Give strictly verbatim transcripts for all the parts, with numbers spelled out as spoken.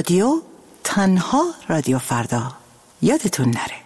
رادیو، تنها رادیو فردا. یادتون نره.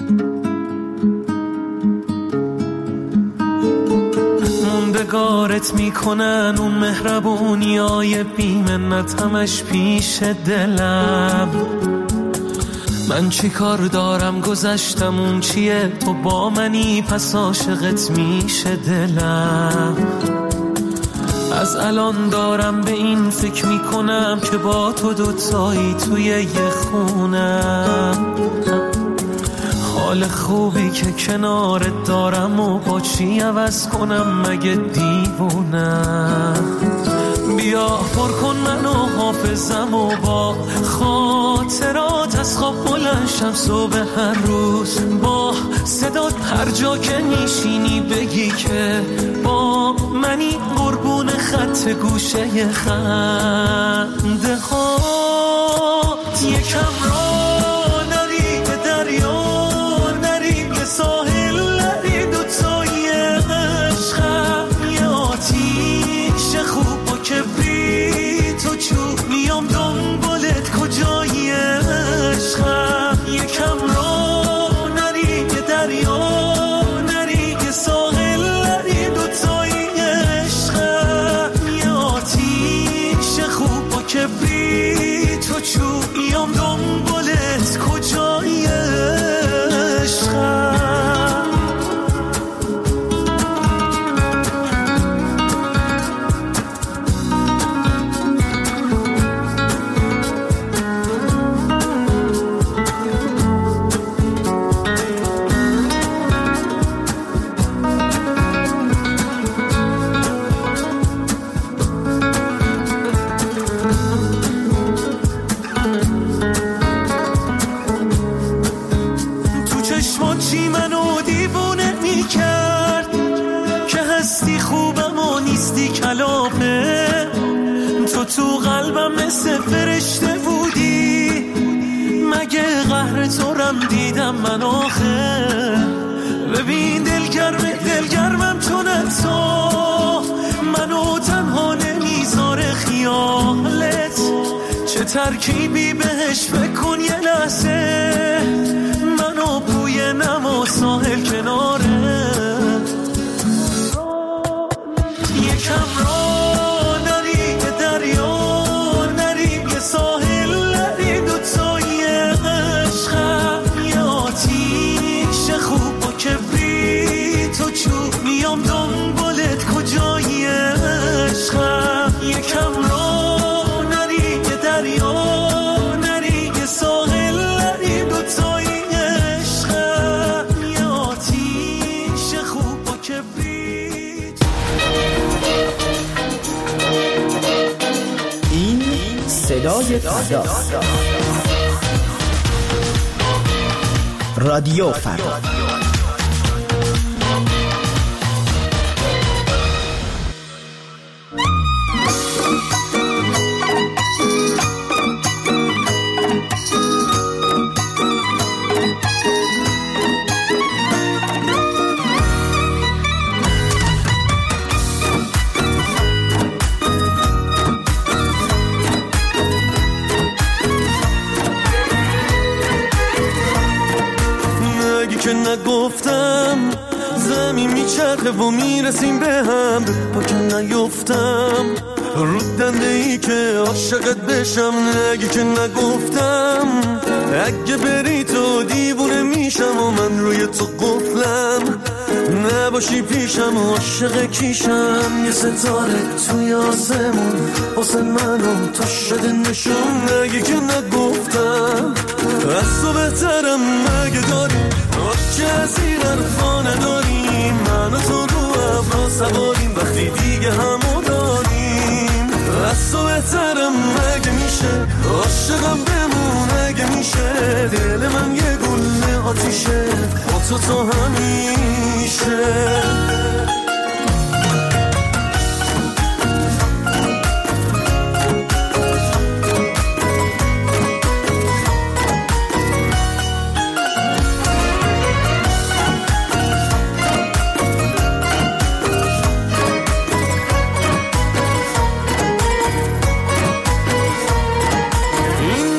موندگارت میکنن اون مهربونیای بی‌منت همش پیش دلم. من چی کار دارم گذشتم اون چیه، تو با منی پس عاشقت میشه دلم. از الان دارم به این فکر میکنم که با تو دوتایی توی یه خونم. حال خوبی که کنارت دارم و با چی عوض کنم مگه دیوونم. بیا پر کن منو حافظم و با خاطرات از خواب بلنشم صبح هر روز. با صدات هر جا که میشینی بگی که با منی، قربون خط گوشه خنده هات. یکم را نری به دریا، نری به ساحل، نری دوتایی عشقم. یه آتیش خوب و کبریت و چوب میام دنبالت کجایی عشقم. یکم را نری به دریا، نری به ساحل، نری دوتایی عشقم. یه آتیش خوب و کبریت و چوب میام دنبالت کجایی عشقم. تو قلبم مثل فرشته بودی، مگه قهر تو رم دیدم من آخه. ببین دلگرم دلگرمم چون تو منو تنها نمیذاره خیالت. چه ترکیبی بهش بکن یه لحظه، منو بوی نم و ساحل کناره. یکم را ساحل، نری دوتایی عشقم. یه آتیش خوب و کبریت و چوب میام دنبالت کجایی عشقم. یکم را نری به دریا، نری به ساحل، نری دوتایی عشقم. یه آتیش خوب و کبریت. صدای فردا، رادیو فردا. نگفتم زمین میچرخه و میرسیم به هم، با که نیفتم رو دنده ای که عاشقت بشم. نگی که نگفتم اگه بری تو دیوونه میشم و من روی تو قفلم. نباشی پیشم و عاشق کیشم. یه ستاره توی آسمون واسه منو تو شده نشون. نگی که نگفتم از تو بهترم مگه داری، که از این حرفا نداریم. من و تو رو ابرا سواریم وقتی دیگه همو داریم. از تو بهترم مگه میشه، عاشقم بمون اگه میشه. دل من یه گل آتیشه با تو تا همیشه. این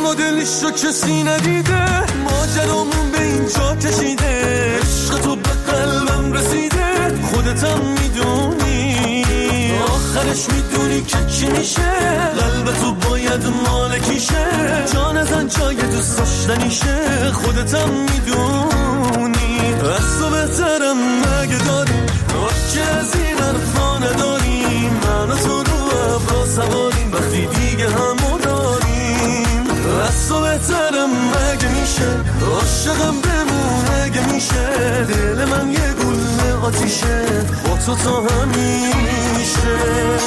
کسی ندیده ماجرامون به اینجا کشیده عشق تو به قلبم رسیده خودتم میدونی آخرش میدونی که چی میشه قلب تو باید مالکیشه جان ازن جای دوست داشتنیشه خودتم میدونی از تو بهترم مگه داری که از این حرفا نداریم من و تو رو ابرا سواریم وقتی دیگه همو داریم از تو بهترم مگه میشه عاشقم بمون مگه میشه دل من یه گل آتیشه با تو تا همیشه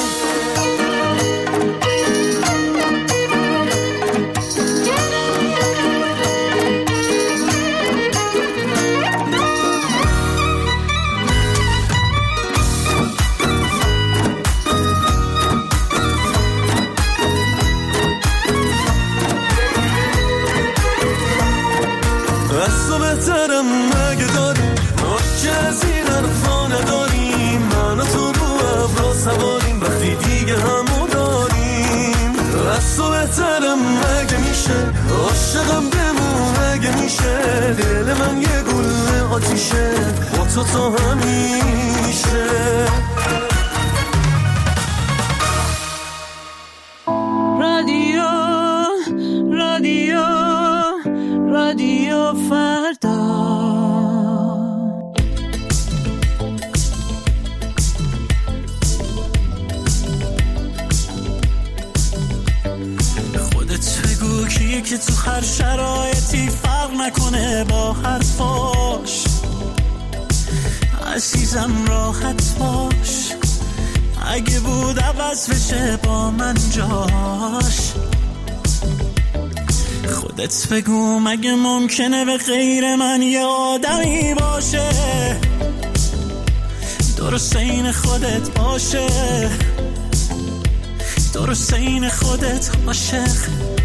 از تو بهترم مگه داریم که از این حرفا نداریم من و تو رو ابرا سواریم وقتی دیگه همو داریم از تو بهترم مگه میشه عاشقم بمون مگه میشه دل من یه گل آتیشه با تو تا همیشه رادیو رادیو رادیو فردا خودت بگو کیه که تو هر شرایطی فرق نکنه با حرفاش عزیزم راحت باش اگه بود عوض بشه با من جاش خودت بگو مگه ممکنه به غیر من یه آدمی باشه درست این خودت باشه درست این خودت عاشق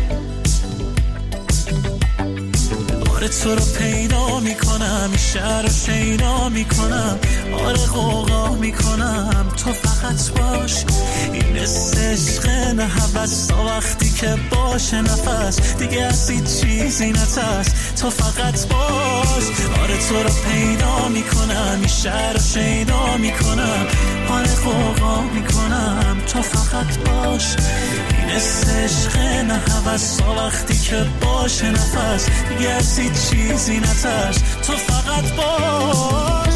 آره تو رو پیدا میکنم این شهر رو شیدا میکنم آره غوغا میکنم تو فقط باش این عشق نه هوس تا وقتی که باشه نفس دیگه از هیچ چیزی نترس تو فقط باش آره تو رو پیدا میکنم این شهر رو شیدا میکنم آره غوغا میکنم تو فقط باش این عشق نه هوس تا وقتی که باشه نفس دیگه از هیچ چیزی نترس تو فقط باش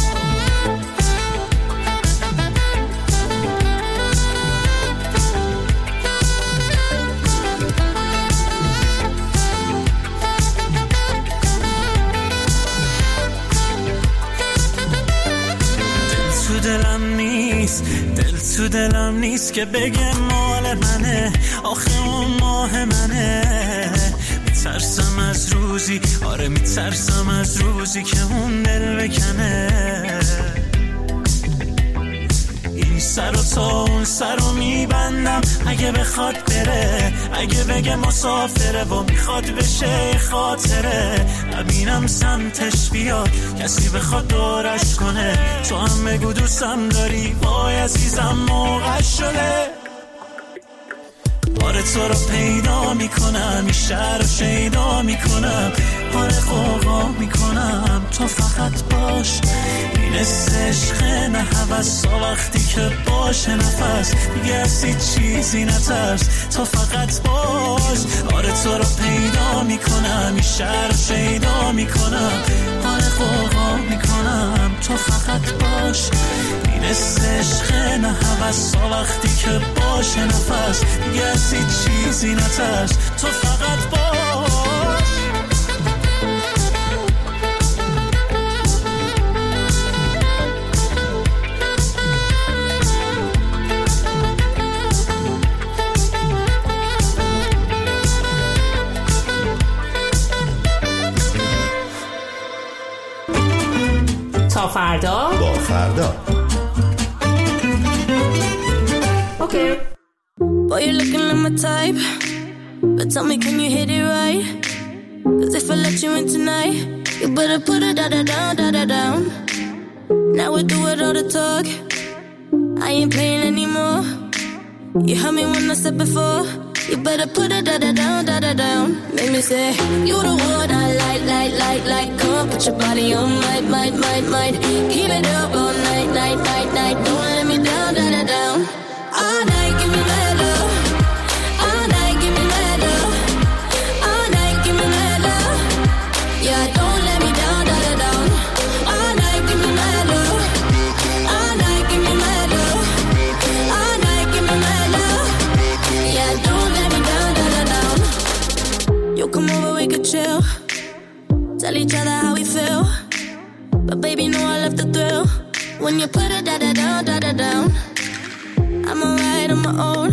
دلم نیست دل تو دلم نیست که بگه مال منه آخه اون ماه منه میترسم از روزی آره میترسم از روزی که اون دل بکنه این سر و تا اون سر رو میبندم اگه بخواد بره اگه بگه مسافره و میخواد بشه خاطره نبینم سمتش بیاد کسی بخواد دورش کنه تو هم بگو دوستم داری وای عزیزم موقع شده آره تو رو پیدا میکنم این شهر رو شیدا میکنم آره غوغا میکنم تو فقط باش این عشق نه هوس تا وقتی که باشه نفس دیگه از هیچ چیزی نترس تو فقط باش آره تو رو پیدا میکنم این شهر رو شیدا میکنم آره غوغا میکنم تو فقط باش این عشق نه هوس تا وقتی که باشه نفس دیگه از هیچ چیزی نترس تو فقط باش تا فردا با فردا اوکی Boy, you're looking like my type, but tell me, can you hit it right? Cause if I let you in tonight, you better put it da da down, da da down. Now we do it all the talk, I ain't playing anymore. You heard me when I said before. You better put it da da down, da da down. Make me say, you the one I like, like, like, like. Come on, put your body on, might, might, might, might. Keep it up all night, night, night, night. Don't let me down, da da down. All night, give me mad love. All night, give me mad love. All night, give me mad love. Yeah, don't let me down, da da down. All night, give me mad love. All night, give me mad love. All night, give me mad love. Yeah, don't let me down, da da down. You come over, we could chill. Tell each other how we feel. But baby, know I love the thrill. When you put it da da down, da da down. I'm alright on my own,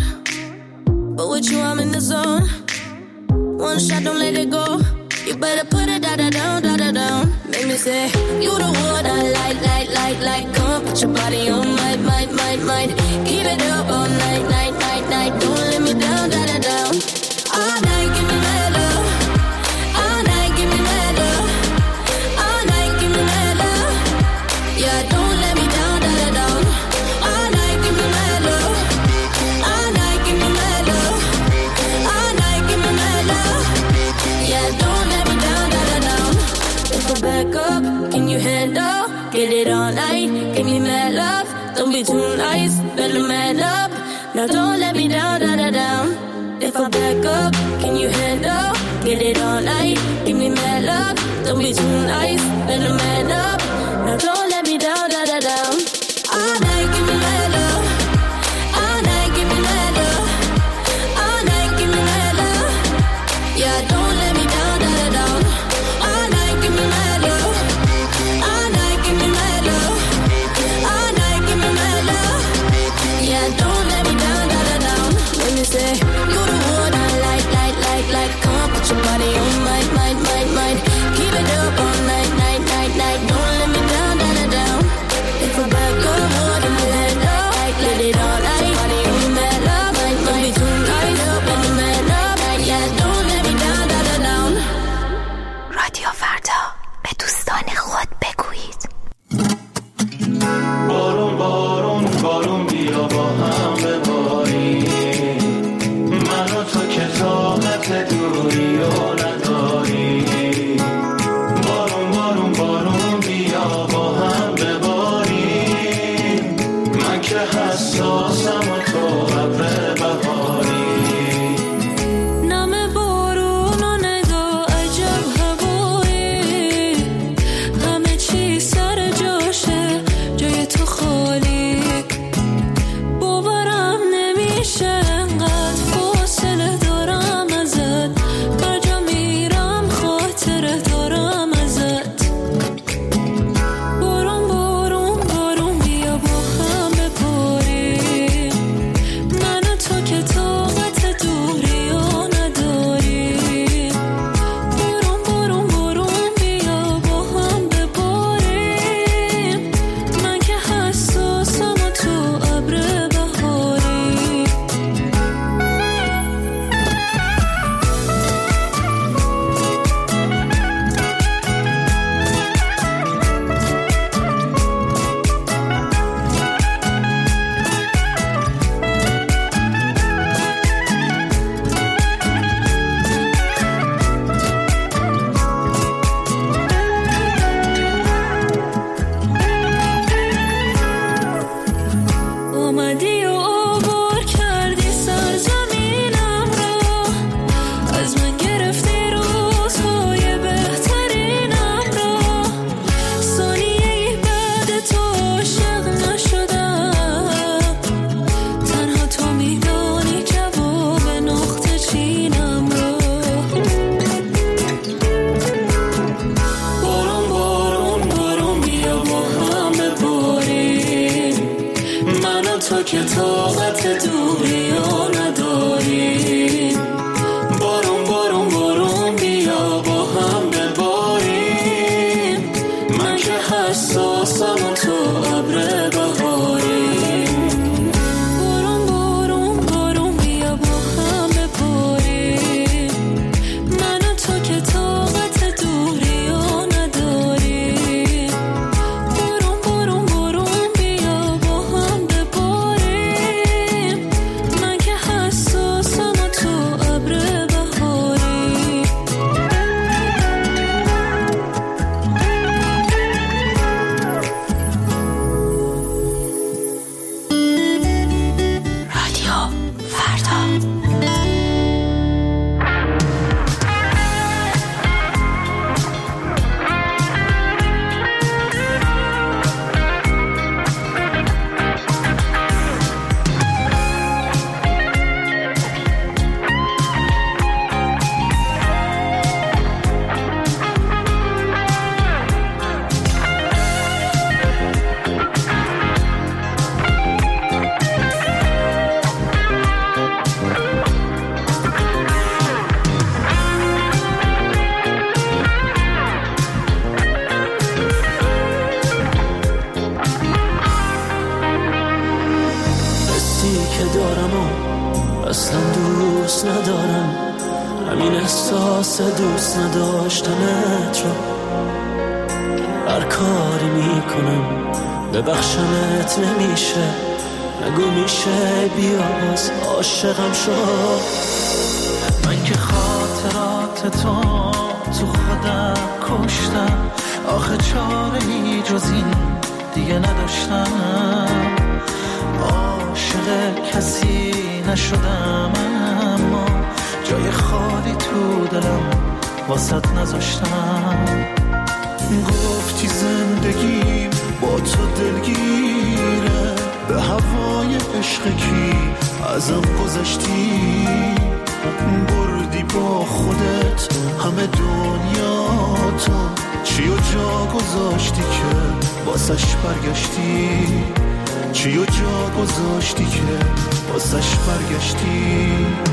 but with you I'm in the zone. One shot, don't let it go. You better put it da da down, da da down. Make me say, you the one I like, like, like, like. Come on, put your body on, might, might, might, might. Keep it up all night, night, night, night. Don't let me down, da da down. All night, give me mad love. All night, give me mad love. All night, give me mad love. Yeah, don't let me down, da da down. All night, give me mad love. All night, give me mad love. All night, give me mad love. Yeah, don't let me down, da da down. If I back up, can you handle? Get it all night, give me mad love. Don't be too nice, better man up. Now don't let me down, da da down. If I back up, can you handle? Get it all night, give me mad love. Don't be too nice, better man up. Now don't let me down, da da down. All night, give me mad love. All night, give me mad love. All night, give me mad love. Yeah, don't let me down, da da down. All night, give me mad love. All night, give me mad love. All night, give me mad love. Yeah, don't let me down, da da down. Let me say, you the one I like, like, like, like. Come on, put your body on, might, might, might, might. Keep it up all night, night, night, night. Don't let me down, da da down. If I back up, what am I let up? Like, let it all night. Body on me mad love, might, might be too nice. Let me mad up, yeah, don't let me down, da da down. رادیو فردا، به دوستان خود بگویید. بارون بارون بارون بیا با هم بباریم. من و تو که طاقت دوری و نداریم. بارون بارون بارون بیا با هم بباریم. من که حساسم و تو ابر بهاری. نم بارون و نگاه عجب هوایی. همه چی سر جاشه، جای تو خالی. باورم نمیشه انقدر فاصله دارم ازت. هر جا میرم خاطره دارم ازت. بارون بارون بارون بیا با هم بباریم. من و تو که طاقت دوری ها نداریم. بارون بارون بارون بیا با هم بباریم. من که حساسم و تو ابر بهاری. اومدی و آوار کردی سرزمینم را. از من گرفتی روزهای بهترینم را. ثانیه‌ای بعد تو عاشق نشدم. تنها تو میدانی جواب نقطه چینم را. بارون بارون بارون بیا با هم بباریم. من و تو که طاقت دوری ها نداریم. بارون بارون بارون بیا با هم بباریم. من که حساسم و تو ابر بهاری. بارون بارون بارون بیا با هم بباریم. من و تو که طاقت دوری ها نداریم. بارون بارون بارون بیا با هم بباریم. من ندارم، همین احساس دوست نداشتنت رو هر کاری میکنم ببخشمت نمیشه، نگو میشه بیا باز عاشقم شد. من که خاطرات تو تو خودم کشتم، آخه چاره‌ای جز این دیگه نداشتم. عاشق کسی نشدم اما جای خالی تو دلم واسط نذاشتم. گفتی زندگیم با تو دلگیره، به هوای عشق کی ازم گذشتی، بردی با خودت همه دنیا تو، چی و جا گذاشتی که واسش برگشتی، چی و جا گذاشتی که واسش برگشتی.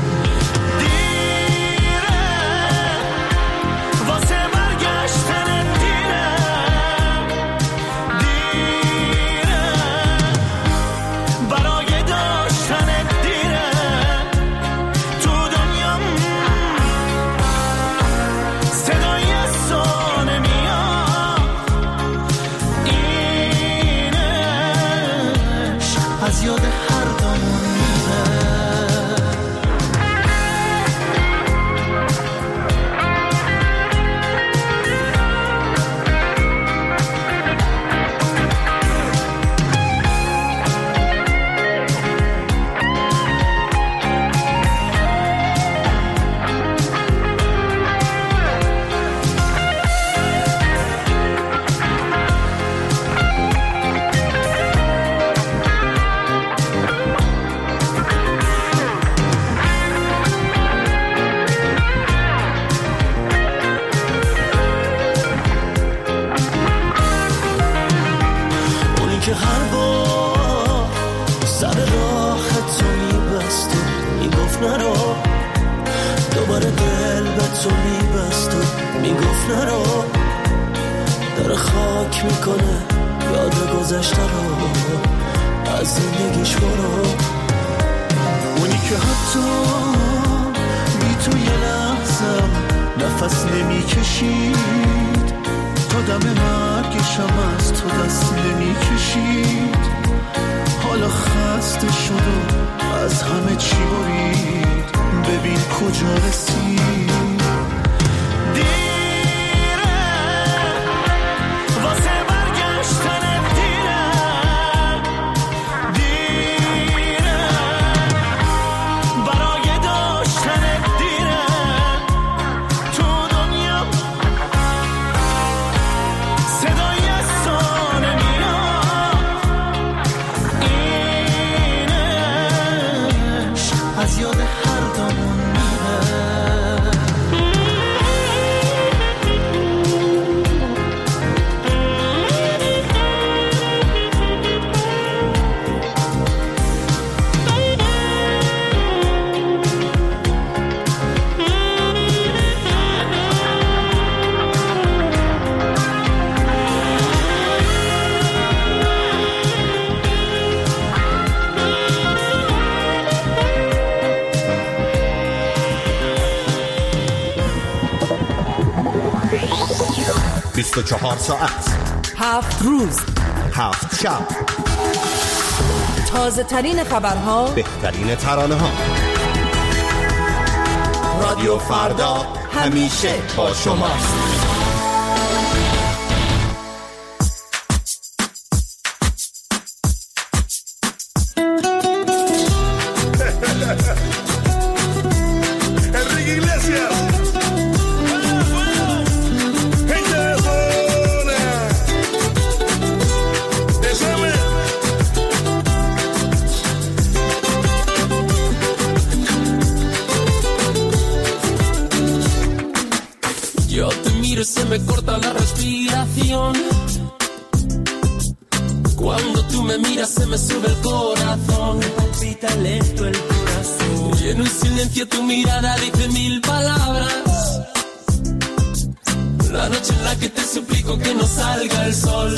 بیست و چهار ساعت، هفت روز، هفت شب، تازه ترین خبرها، بهترین ترانه ها. رادیو فردا همیشه با شماست. Se me corta la respiración. Cuando tú me miras se me sube el corazón. Me palpita lento el corazón. Y en un silencio tu mirada dice mil palabras. La noche en la que te suplico que no salga el sol.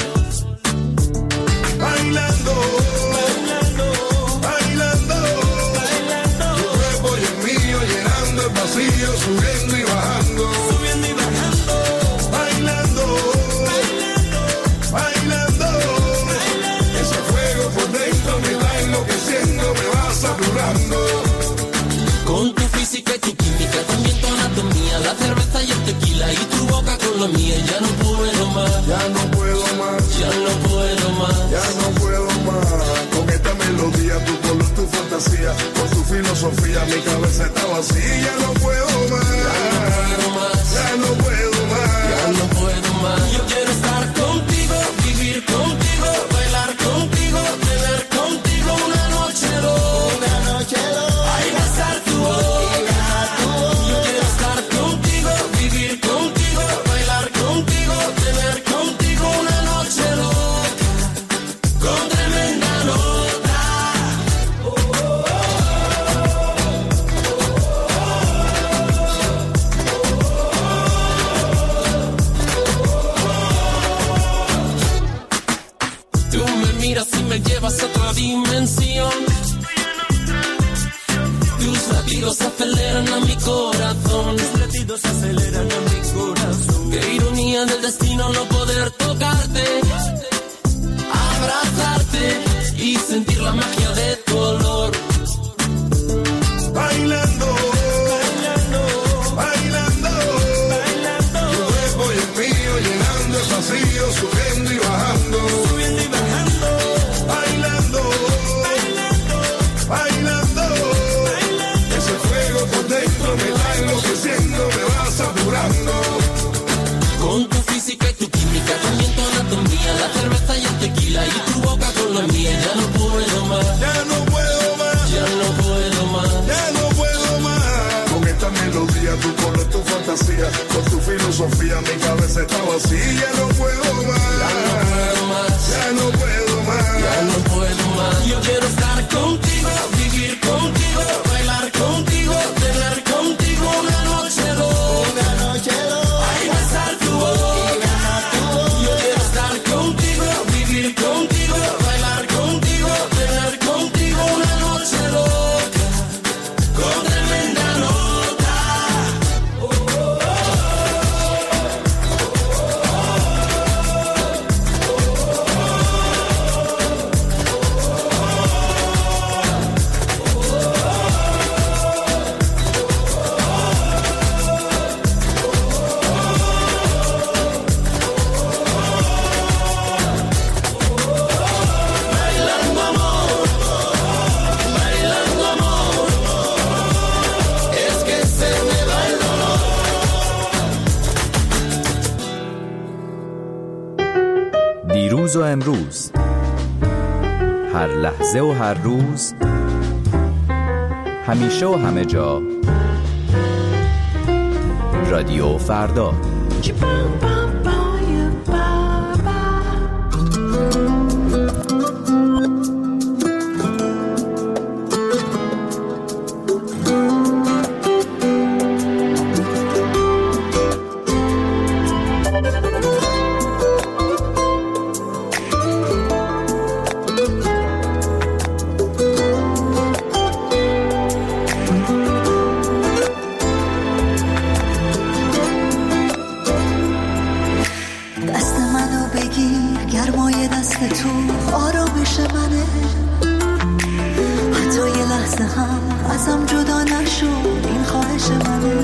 Bailando, bailando, bailando, bailando. Tu cuerpo y el mío llenando fantasía, con tu filosofía mi cabeza está vacía. Ya no puedo más, ya no puedo más, ya no puedo más. Yo quiero estar contigo, vivir contigo, bailar contigo, tener contigo una noche loca, una noche loca. Ay, besar tu boca. Yo quiero estar contigo, vivir contigo, bailar contigo, tener contigo una noche loca, con tremenda nota. Tú me miras y me llevas a otra dimensión. Tus latidos aceleran a mi corazón. Tus latidos aceleran a mi corazón. Qué ironía del destino no poder tocarte, abrazarte y sentir la magia de tu olor. Bailando, bailando, bailando, bailando. Tu cuerpo y el mío llenando el vacío, subiendo y bajando, subiendo y bajando. Bailando, bailando, bailando, bailando. Ese fuego por dentro me va enloqueciendo, me va saturando. Con tu física y tu química, también tu anatomía, la cerveza y el tequila y tu boca con la mía. Ya no puedo más, Ya no puedo más, ya no puedo más. ya no puedo más. Con esta melodía, tu color, tu fantasía, con tu filosofía mi cabeza está vacía. Ya no puedo más, Ya no puedo más, ya no puedo más. ya no puedo más. Yo quiero estar contigo, vivir contigo, bailar contigo, tener contigo una noche loca, una noche loca. Ay, besar tu boca. Yo quiero estar contigo, vivir contigo, bailar contigo, tener contigo una noche loca, con tremenda nota. Bailando amor, bailando amor, es que se me va el dolor. دیروز و امروز، هر لحظه و هر روز، همیشه و همه جا، رادیو فردا. دست منو بگیر، گرمای دست تو آرامش منه. حتی یه لحظه هم ازم جدا نشو، این خواهش منه.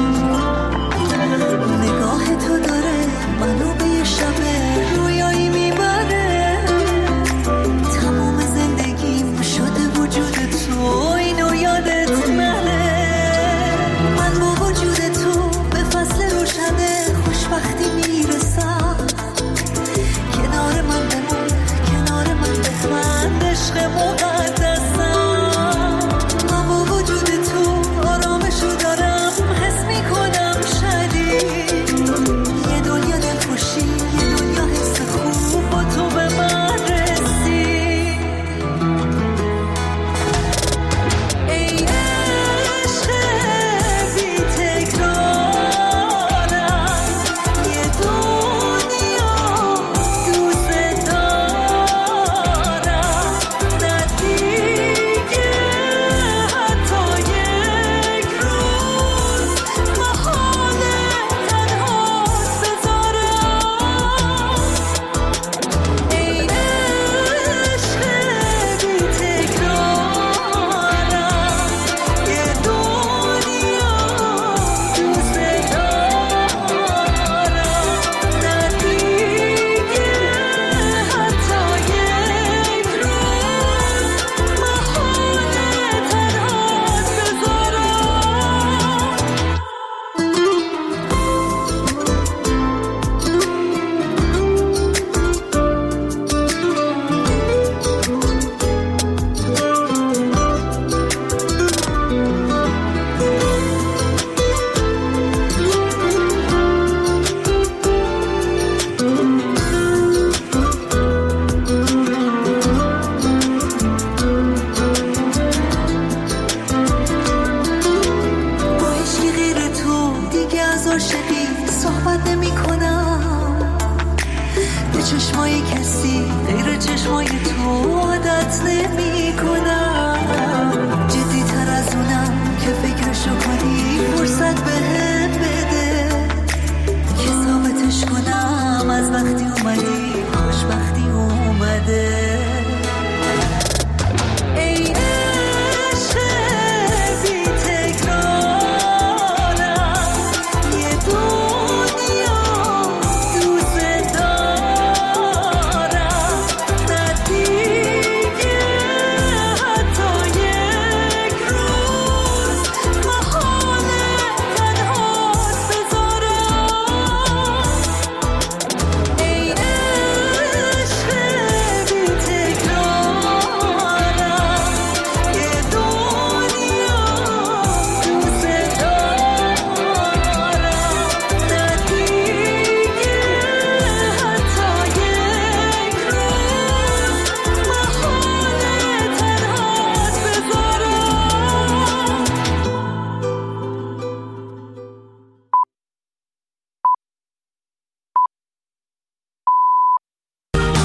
نگاه تو داره منو به یه شب رویایی میبره. تمام زندگیم شده وجود تو، اینو یادت نره. من با وجود تو به فصل روشنه خوشبختی میرسم. کنار من بمون، کنار من بخند، عشق مقدسم. من با وجود تو آرامش و کسی غیر چشمای تو عادت نمی کنم. جدی تر از اونم که فکرشو کنی فرصت به هم بده که ثابتش کنم از وقتی اومدی